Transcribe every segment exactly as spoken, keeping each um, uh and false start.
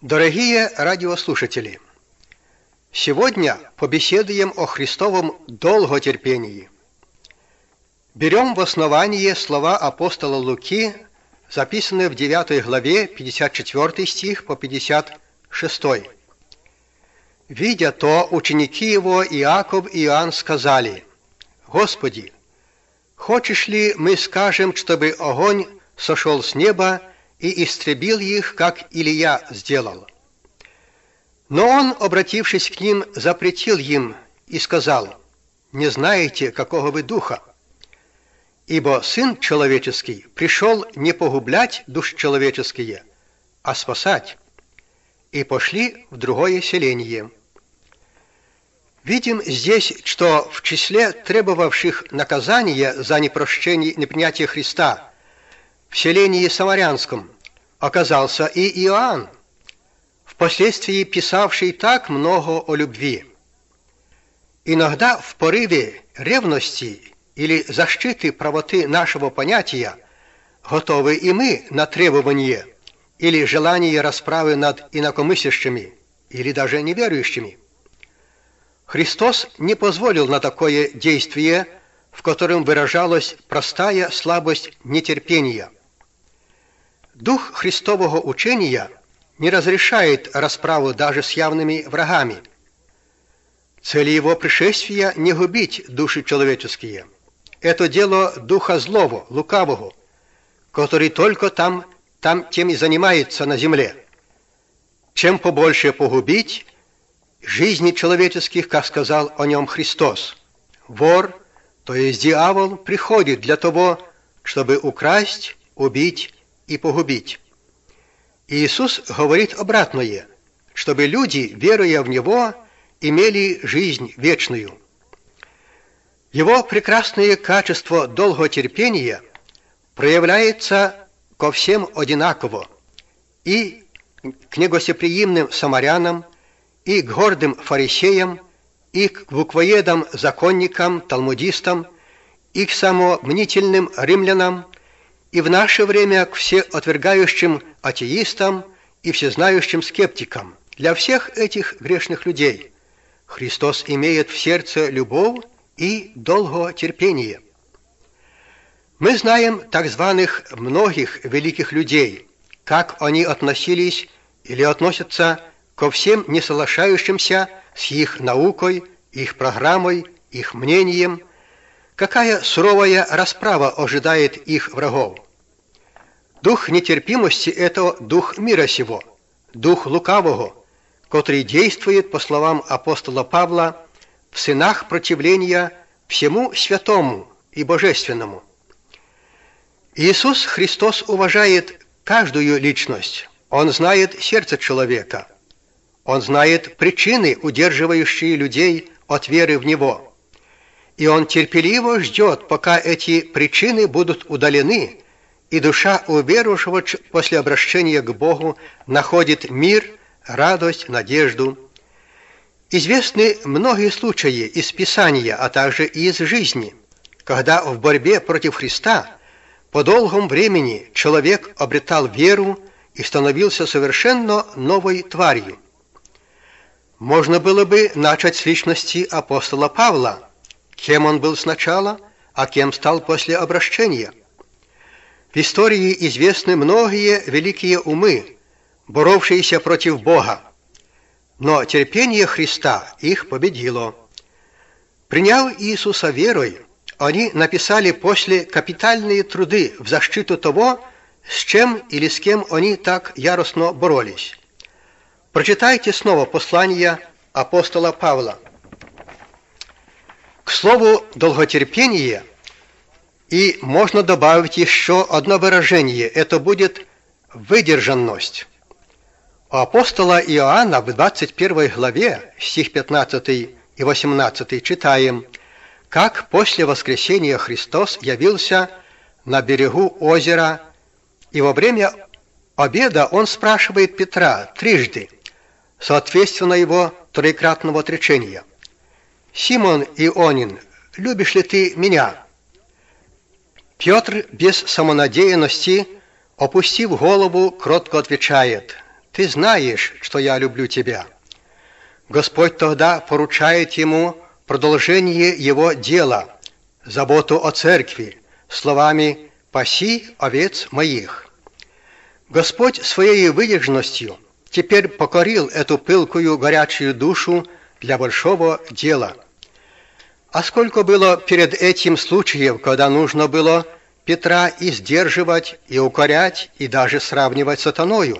Дорогие радиослушатели, сегодня побеседуем о Христовом долготерпении. Берем в основание слова апостола Луки, записанные в девятой главе, пятьдесят четвёртый стих по пятьдесят шестой. «Видя то, ученики его Иаков и Иоанн сказали: Господи, хочешь ли мы скажем, чтобы огонь сошел с неба и истребил их, как Илия сделал? Но он, обратившись к ним, запретил им и сказал: не знаете, какого вы духа? Ибо Сын Человеческий пришел не погублять душ человеческие, а спасать. И пошли в другое селение». Видим здесь, что в числе требовавших наказания за непрощение, непринятие Христа в селении Самарянском оказался и Иоанн, впоследствии писавший так много о любви. Иногда в порыве ревности или защиты правоты нашего понятия готовы и мы на требование или желание расправы над инакомыслящими или даже неверующими. Христос не позволил на такое действие, в котором выражалась простая слабость нетерпения. Дух Христового учения не разрешает расправу даже с явными врагами. Цель его пришествия не губить души человеческие. Это дело духа злого, лукавого, который только там, там тем и занимается на земле. Чем побольше погубить жизни человеческих, как сказал о нем Христос. Вор, то есть дьявол, приходит для того, чтобы украсть, убить и погубить. Иисус говорит обратное, чтобы люди, веруя в Него, имели жизнь вечную. Его прекрасное качество долготерпения проявляется ко всем одинаково, и к негостеприимным самарянам, и к гордым фарисеям, и к буквоедам-законникам, талмудистам, и к самомнительным римлянам, и в наше время к всеотвергающим атеистам и всезнающим скептикам. Для всех этих грешных людей Христос имеет в сердце любовь и долготерпение. Мы знаем так званых многих великих людей, как они относились или относятся ко всем не соглашающимся с их наукой, их программой, их мнением, какая суровая расправа ожидает их врагов. Дух нетерпимости – это дух мира сего, дух лукавого, который действует, по словам апостола Павла, в сынах противления всему святому и божественному. Иисус Христос уважает каждую личность, Он знает сердце человека, Он знает причины, удерживающие людей от веры в Него. И Он терпеливо ждет, пока эти причины будут удалены, и душа уверовавшего после обращения к Богу находит мир, радость, надежду. Известны многие случаи из Писания, а также и из жизни, когда в борьбе против Христа по долгому времени человек обретал веру и становился совершенно новой тварью. Можно было бы начать с личности апостола Павла, кем он был сначала, а кем стал после обращения. В истории известны многие великие умы, боровшиеся против Бога, но терпение Христа их победило. Приняв Иисуса верой, они написали после капитальные труды в защиту того, с чем или с кем они так яростно боролись. Прочитайте снова послание апостола Павла. К слову долготерпение, и можно добавить еще одно выражение, это будет выдержанность. У апостола Иоанна в двадцать первой главе, стих пятнадцатый и восемнадцатый, читаем, как после воскресения Христос явился на берегу озера, и во время обеда он спрашивает Петра трижды, соответственно его троекратного отречения: «Симон Ионин, любишь ли ты меня?» Петр без самонадеянности, опустив голову, кротко отвечает: ты знаешь, что я люблю тебя». Господь тогда поручает ему продолжение его дела, заботу о церкви, словами «паси овец моих». Господь своей выдержанностью теперь покорил эту пылкую горячую душу для большого дела. А сколько было перед этим случаев, когда нужно было Петра и сдерживать, и укорять, и даже сравнивать с сатаною.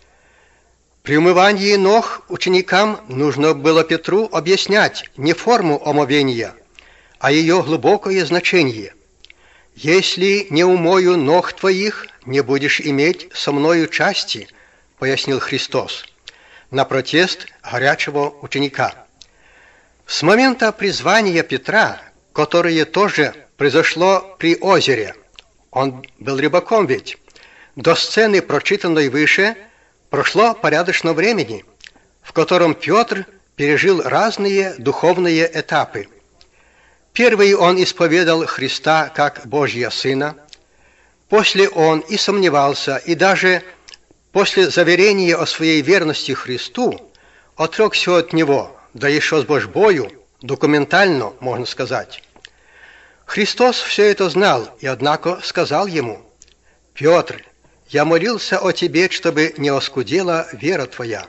При умывании ног ученикам нужно было Петру объяснять не форму омовения, а ее глубокое значение. «Если не умою ног твоих, не будешь иметь со мною части», пояснил Христос на протест горячего ученика. С момента призвания Петра, которое тоже произошло при озере, он был рыбаком ведь, до сцены, прочитанной выше, прошло порядочно времени, в котором Петр пережил разные духовные этапы. Первый он исповедал Христа как Божьего Сына, после он и сомневался, и даже после заверения о своей верности Христу отрекся от Него, да еще с божбою, документально, можно сказать. Христос все это знал, и однако сказал ему: «Петр, я молился о тебе, чтобы не оскудела вера твоя».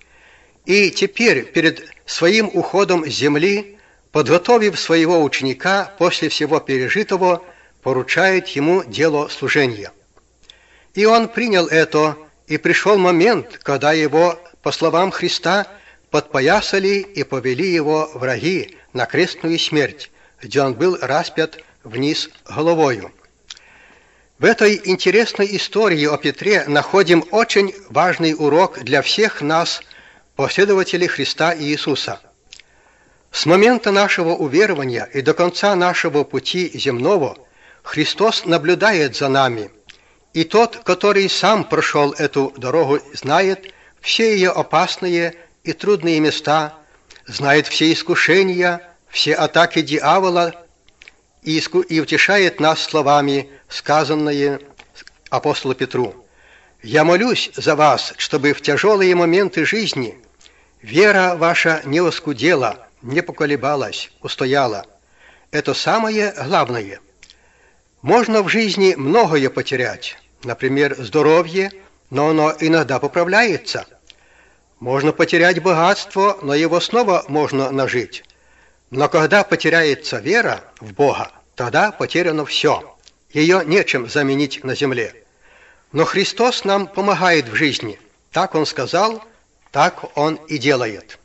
И теперь, перед своим уходом с земли, подготовив своего ученика после всего пережитого, поручает ему дело служения. И он принял это, и пришел момент, когда его, по словам Христа, подпоясали и повели его враги на крестную смерть, где он был распят вниз головою. В этой интересной истории о Петре находим очень важный урок для всех нас, последователей Христа Иисуса. С момента нашего уверования и до конца нашего пути земного Христос наблюдает за нами, и тот, который сам прошел эту дорогу, знает все ее опасные и трудные места, знает все искушения, все атаки дьявола и, и утешает нас словами, сказанные апостолу Петру: «Я молюсь за вас, чтобы в тяжелые моменты жизни вера ваша не оскудела, не поколебалась, устояла». Это самое главное. Можно в жизни многое потерять, например, здоровье, но оно иногда поправляется. Можно потерять богатство, но его снова можно нажить. Но когда потеряется вера в Бога, тогда потеряно все. Ее нечем заменить на земле. Но Христос нам помогает в жизни. Так Он сказал, так Он и делает.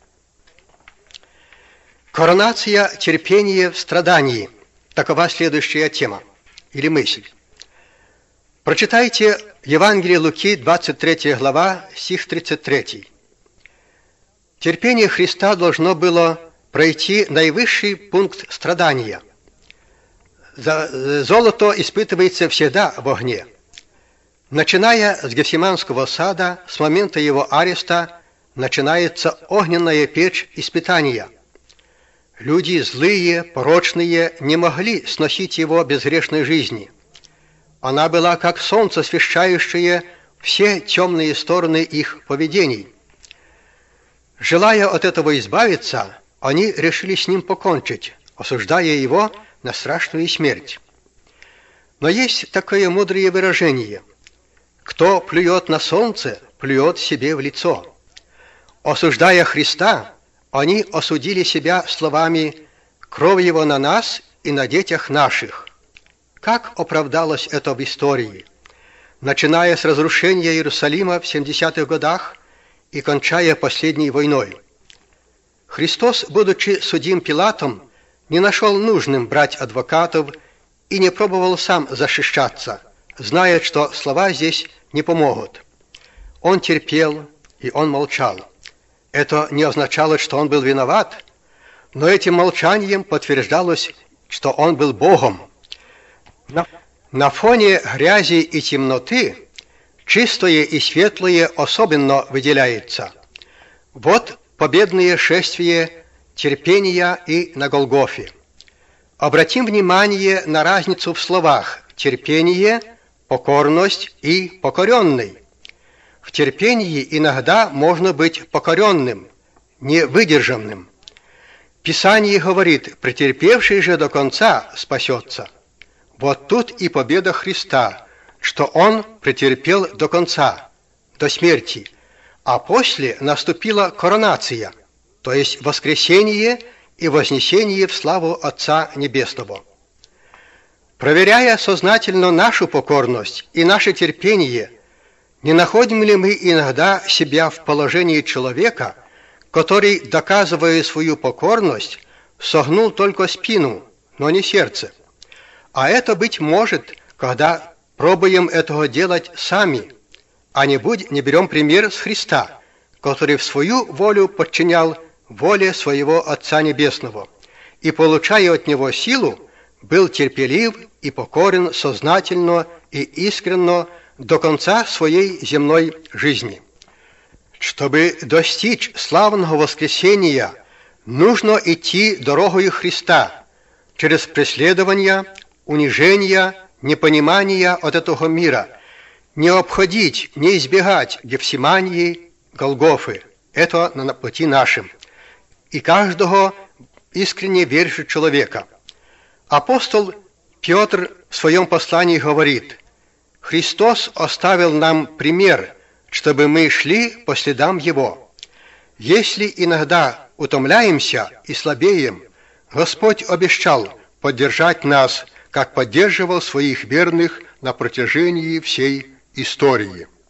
Коронация терпения в страдании. Такова следующая тема или мысль. Прочитайте Евангелие Луки, двадцать третья глава, стих тридцать третий. Терпение Христа должно было пройти наивысший пункт страдания. Золото испытывается всегда в огне. Начиная с Гефсиманского сада, с момента его ареста, начинается огненная печь испытания. Люди злые, порочные не могли сносить его безгрешной жизни. Она была как солнце, освещающее все темные стороны их поведений. Желая от этого избавиться, они решили с ним покончить, осуждая его на страшную смерть. Но есть такое мудрое выражение: «Кто плюет на солнце, плюет себе в лицо». Осуждая Христа, они осудили себя словами «кровь его на нас и на детях наших». Как оправдалось это в истории? Начиная с разрушения Иерусалима в семидесятых годах и кончая последней войной. Христос, будучи судим Пилатом, не нашел нужным брать адвокатов и не пробовал сам защищаться, зная, что слова здесь не помогут. Он терпел, и он молчал. Это не означало, что он был виноват, но этим молчанием подтверждалось, что он был Богом. На, на фоне грязи и темноты чистое и светлое особенно выделяется. Вот победное шествие терпения и на Голгофе. Обратим внимание на разницу в словах: терпение, покорность и покоренный. в терпении иногда можно быть покоренным, невыдержанным. Писание говорит: претерпевший же до конца спасется. Вот тут и победа Христа, что Он претерпел до конца, до смерти, а после наступила коронация, то есть воскресение и вознесение в славу Отца Небесного. Проверяя сознательно нашу покорность и наше терпение, не находим ли мы иногда себя в положении человека, который, доказывая свою покорность, согнул только спину, но не сердце? А это быть может, когда пробуем этого делать сами, а не, будь, не берем пример с Христа, который в свою волю подчинял воле своего Отца Небесного и, получая от Него силу, был терпелив и покорен сознательно и искренно до конца своей земной жизни. Чтобы достичь славного воскресения, нужно идти дорогою Христа через преследования, унижения, непонимания от этого мира, не обходить, не избегать Гефсимании, Голгофы. Это на пути нашим. И каждого искренне верующего человека. Апостол Петр в своем послании говорит: «Христос оставил нам пример, чтобы мы шли по следам Его. Если иногда утомляемся и слабеем, Господь обещал поддержать нас, как поддерживал своих верных на протяжении всей истории».